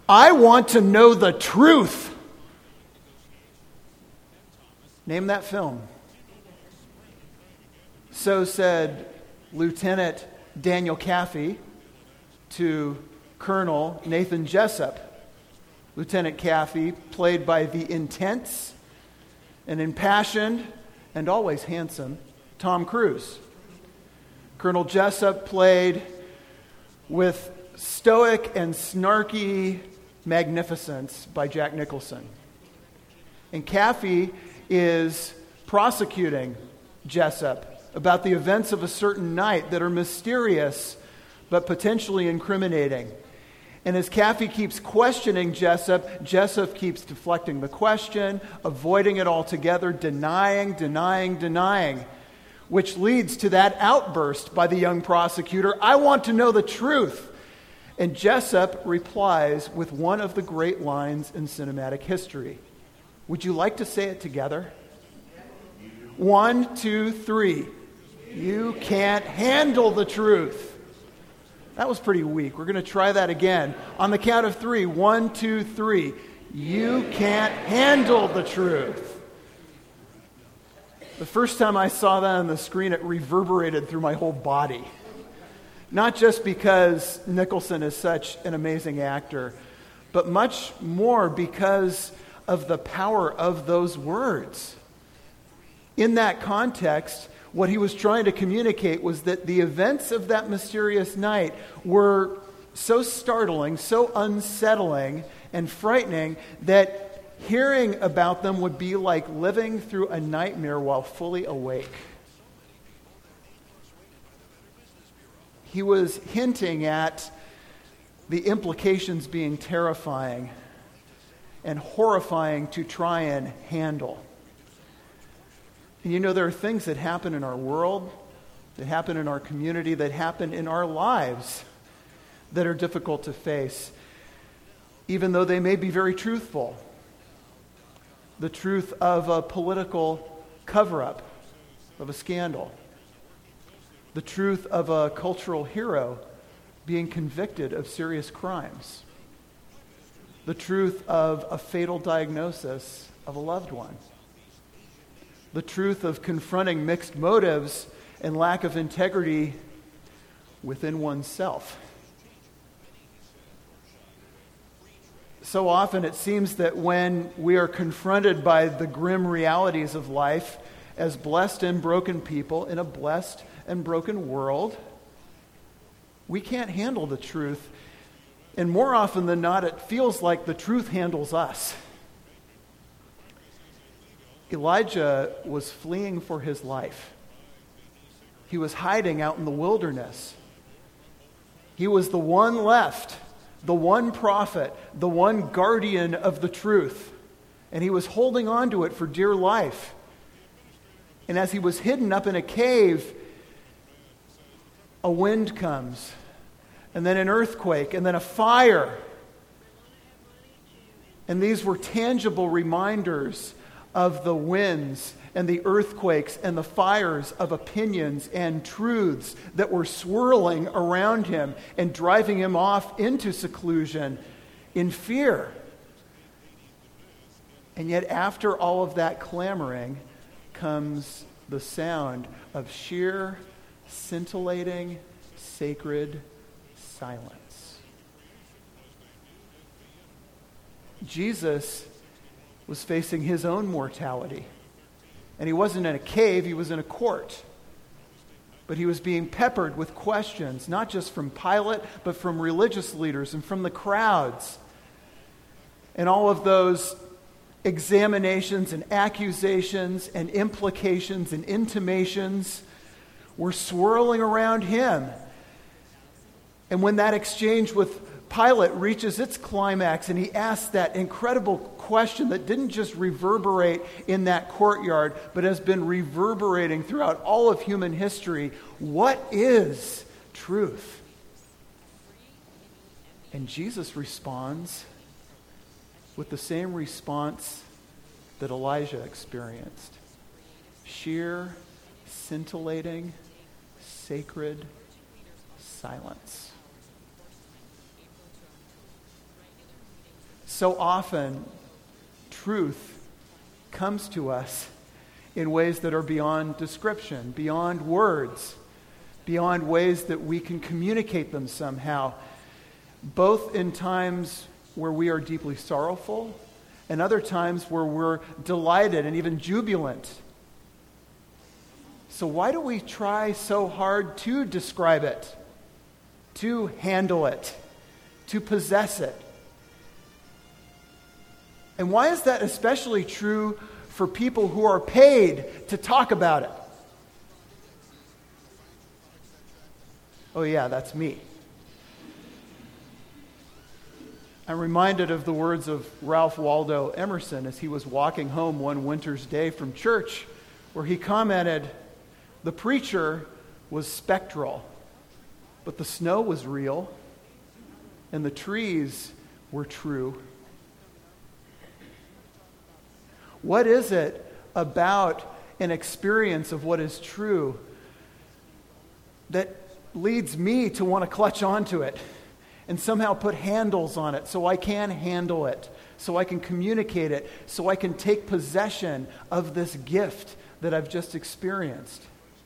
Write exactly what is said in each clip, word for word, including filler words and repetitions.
I want to know the truth. Name that film. So said Lieutenant Daniel Kaffee to Colonel Nathan Jessup. Lieutenant Kaffee, played by the intense and impassioned and always handsome Tom Cruise. Colonel Jessup, played with stoic and snarky magnificence by Jack Nicholson. And Kaffee is prosecuting Jessup about the events of a certain night that are mysterious but potentially incriminating. And as Kaffee keeps questioning Jessup, Jessup keeps deflecting the question, avoiding it altogether, denying, denying, denying, which leads to that outburst by the young prosecutor, I want to know the truth. And Jessup replies with one of the great lines in cinematic history. Would you like to say it together? One, two, three. You can't handle the truth. That was pretty weak. We're going to try that again. On the count of three. One, two, three. You can't handle the truth. The first time I saw that on the screen, it reverberated through my whole body. Not just because Nicholson is such an amazing actor, but much more because of the power of those words. In that context, what he was trying to communicate was that the events of that mysterious night were so startling, so unsettling and frightening that hearing about them would be like living through a nightmare while fully awake. He was hinting at the implications being terrifying and horrifying to try and handle. And you know, there are things that happen in our world, that happen in our community, that happen in our lives that are difficult to face, even though they may be very truthful. The truth of a political cover-up, of a scandal. The truth of a cultural hero being convicted of serious crimes. The truth of a fatal diagnosis of a loved one. The truth of confronting mixed motives and lack of integrity within oneself. So often it seems that when we are confronted by the grim realities of life as blessed and broken people in a blessed and broken world, we can't handle the truth. And more often than not, it feels like the truth handles us. Elijah was fleeing for his life. He was hiding out in the wilderness. He was the one left, the one prophet, the one guardian of the truth. And he was holding on to it for dear life. And as he was hidden up in a cave, a wind comes, and then an earthquake, and then a fire. And these were tangible reminders of the winds and the earthquakes and the fires of opinions and truths that were swirling around him and driving him off into seclusion in fear. And yet after all of that clamoring comes the sound of sheer, scintillating, sacred silence. Jesus was facing his own mortality. And he wasn't in a cave, he was in a court. But he was being peppered with questions, not just from Pilate, but from religious leaders and from the crowds. And all of those examinations and accusations and implications and intimations were swirling around him. And when that exchange with Pilate reaches its climax and he asks that incredible question that didn't just reverberate in that courtyard, but has been reverberating throughout all of human history, what is truth? And Jesus responds with the same response that Elijah experienced. Sheer, scintillating, sacred silence. so often truth comes to us in ways that are beyond description, beyond words, beyond ways that we can communicate them somehow, both in times where we are deeply sorrowful and other times where we're delighted and even jubilant. So why do we try so hard to describe it, to handle it, to possess it? And why is that especially true for people who are paid to talk about it? Oh yeah, that's me. I'm reminded of the words of Ralph Waldo Emerson as he was walking home one winter's day from church, where he commented, "The preacher was spectral, but the snow was real, and the trees were true." What is it about an experience of what is true that leads me to want to clutch onto it and somehow put handles on it so I can handle it, so I can communicate it, so I can take possession of this gift that I've just experienced?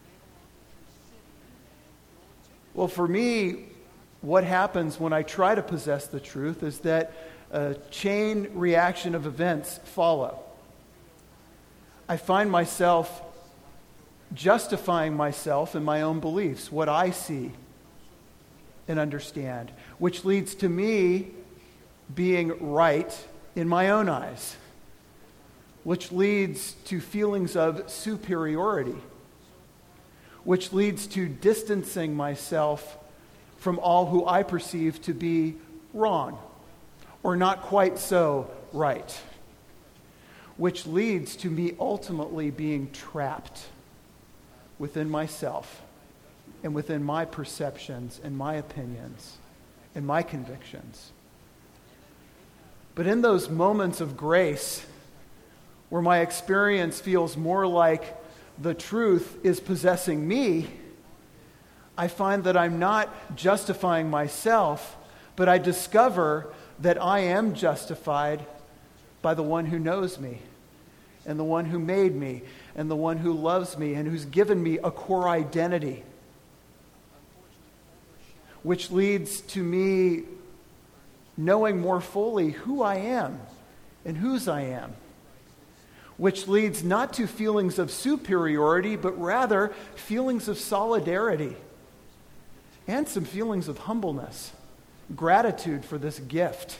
Well, for me, what happens when I try to possess the truth is that a chain reaction of events follow. I find myself justifying myself in my own beliefs, what I see and understand, which leads to me being right in my own eyes, which leads to feelings of superiority, which leads to distancing myself from all who I perceive to be wrong or not quite so right, which leads to me ultimately being trapped within myself and within my perceptions and my opinions and my convictions. But in those moments of grace where my experience feels more like the truth is possessing me, I find that I'm not justifying myself, but I discover that I am justified by the one who knows me and the one who made me and the one who loves me and who's given me a core identity, which leads to me knowing more fully who I am and whose I am, which leads not to feelings of superiority, but rather feelings of solidarity and some feelings of humbleness, gratitude for this gift,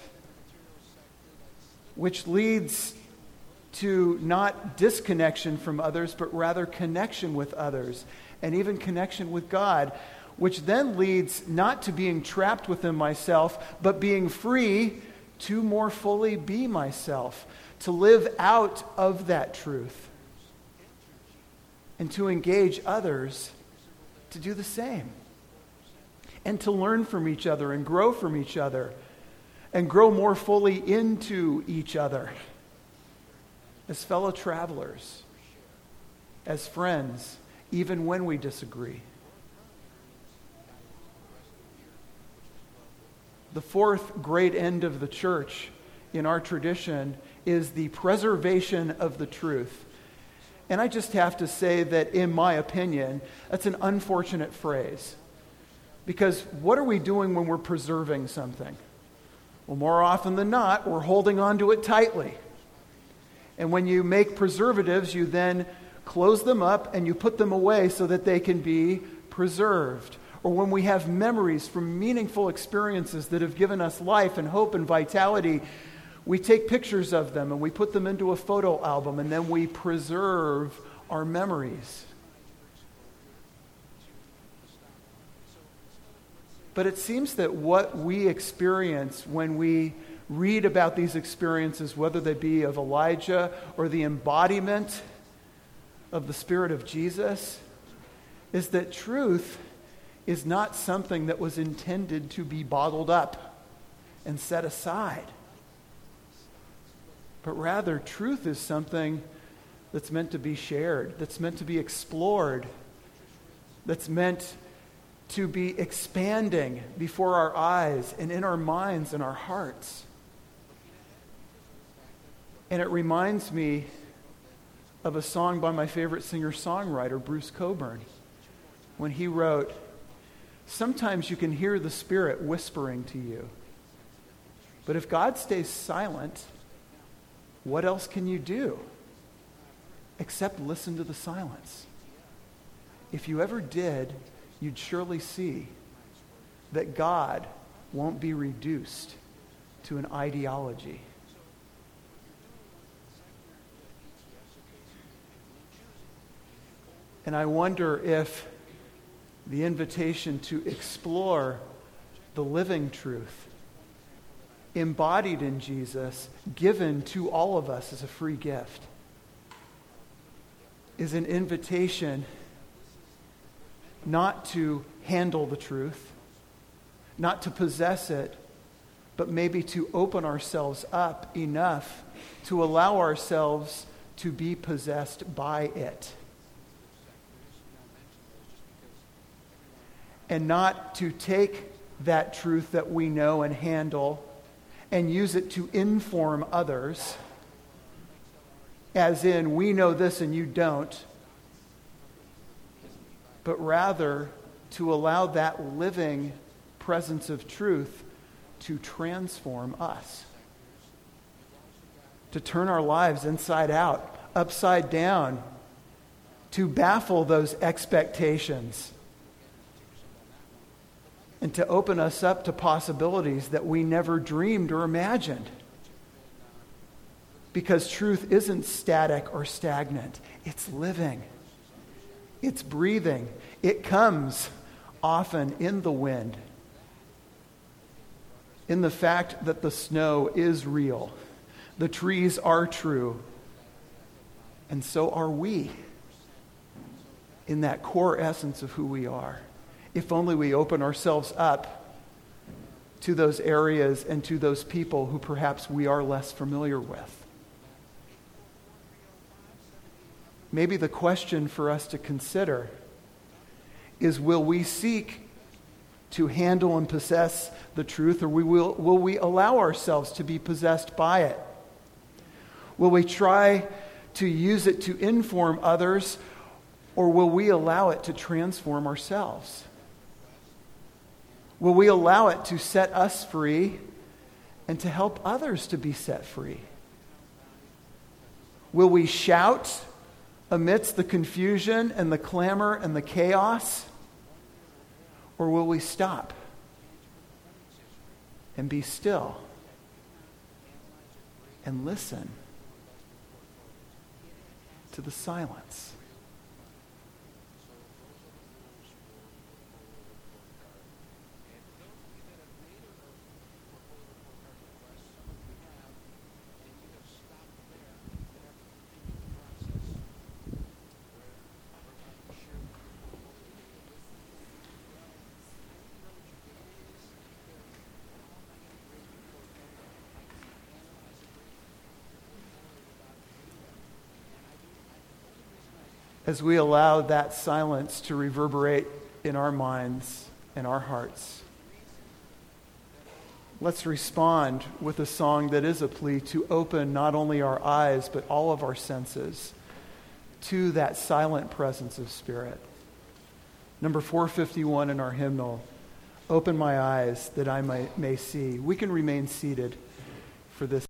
which leads to not disconnection from others, but rather connection with others and even connection with God, which then leads not to being trapped within myself, but being free to more fully be myself, to live out of that truth and to engage others to do the same and to learn from each other and grow from each other and grow more fully into each other as fellow travelers, as friends, even when we disagree. The fourth great end of the church in our tradition is the preservation of the truth. And I just have to say that, in my opinion, that's an unfortunate phrase. Because what are we doing when we're preserving something? Well, more often than not, we're holding on to it tightly. And when you make preservatives, you then close them up and you put them away so that they can be preserved. Or when we have memories from meaningful experiences that have given us life and hope and vitality, we take pictures of them and we put them into a photo album, and then we preserve our memories. But it seems that what we experience when we read about these experiences, whether they be of Elijah or the embodiment of the Spirit of Jesus, is that truth is not something that was intended to be bottled up and set aside. But rather, truth is something that's meant to be shared, that's meant to be explored, that's meant to be expanding before our eyes and in our minds and our hearts. And it reminds me of a song by my favorite singer-songwriter, Bruce Cockburn, when he wrote, "Sometimes you can hear the Spirit whispering to you. But if God stays silent, what else can you do except listen to the silence? If you ever did, you'd surely see that God won't be reduced to an ideology." And I wonder if the invitation to explore the living truth embodied in Jesus, given to all of us as a free gift, is an invitation not to handle the truth, not to possess it, but maybe to open ourselves up enough to allow ourselves to be possessed by it. And not to take that truth that we know and handle and use it to inform others, as in, we know this and you don't, but rather to allow that living presence of truth to transform us, to turn our lives inside out, upside down, to baffle those expectations, and to open us up to possibilities that we never dreamed or imagined. Because truth isn't static or stagnant. It's living. It's breathing. It comes often in the wind, in the fact that the snow is real, the trees are true, and so are we, in that core essence of who we are. If only we open ourselves up to those areas and to those people who perhaps we are less familiar with. Maybe the question for us to consider is, will we seek to handle and possess the truth, or we will, will we allow ourselves to be possessed by it? Will we try to use it to inform others, or will we allow it to transform ourselves? Will we allow it to set us free and to help others to be set free? Will we shout amidst the confusion and the clamor and the chaos? Or will we stop and be still and listen to the silence? As we allow that silence to reverberate in our minds and our hearts, let's respond with a song that is a plea to open not only our eyes, but all of our senses to that silent presence of Spirit. Number four fifty-one in our hymnal, "Open my eyes that I may, may see." We can remain seated for this.